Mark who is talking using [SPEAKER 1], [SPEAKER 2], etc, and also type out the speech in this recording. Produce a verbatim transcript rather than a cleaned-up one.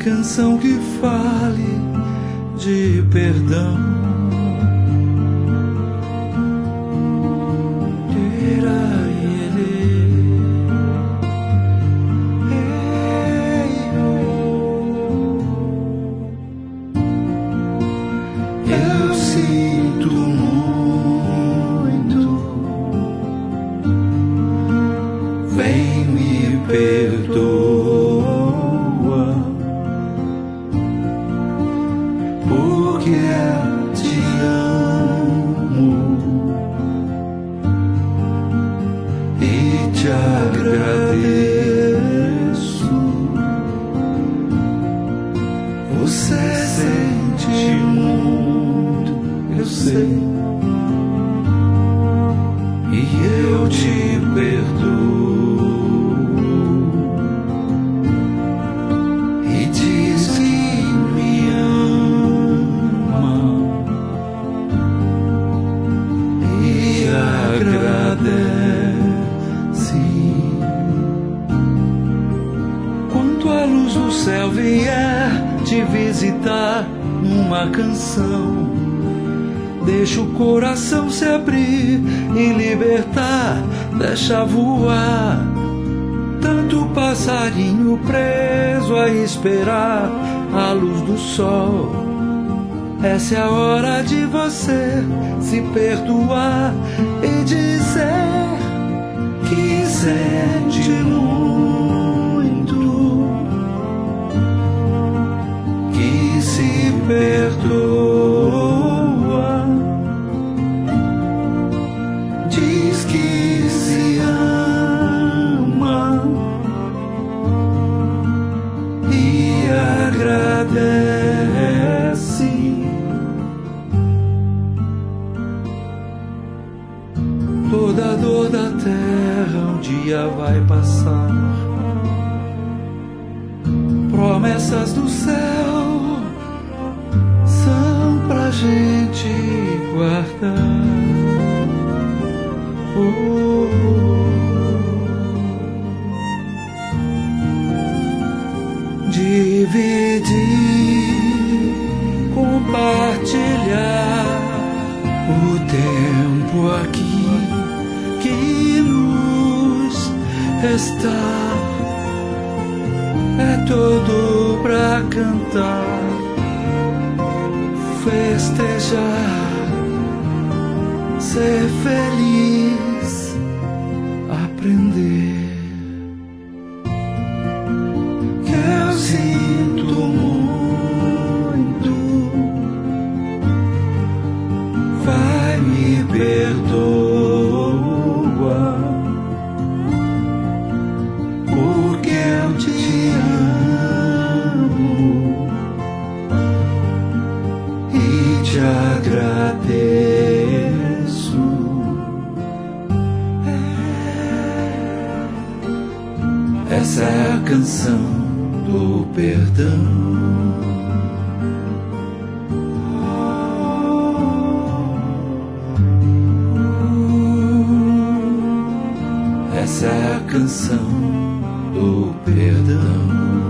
[SPEAKER 1] canção que fale de perdão. Eu sinto muito, vem me perdoa, porque eu te amo e te agradeço. Você sente muito, eu sei, e eu te perdoo, e diz que me ama e agradece. Quando a luz do céu vier te visitar numa canção, deixa o coração se abrir e libertar, deixa voar. Tanto passarinho preso a esperar a luz do sol. Essa é a hora de você se perdoar e dizer que sente muito, que se perdoa, diz que se ama e agradece. Toda dor da terra um dia vai passar. Promessas do céu são pra gente guardar. Oh, dividir, compartilhar o tempo aqui que nos resta. É todo pra cantar, festejar, ser feliz, aprender. Que eu sinto muito, vai me perdoa, porque eu te amo e te agradeço. Essa é a canção do perdão. Essa é a canção do perdão.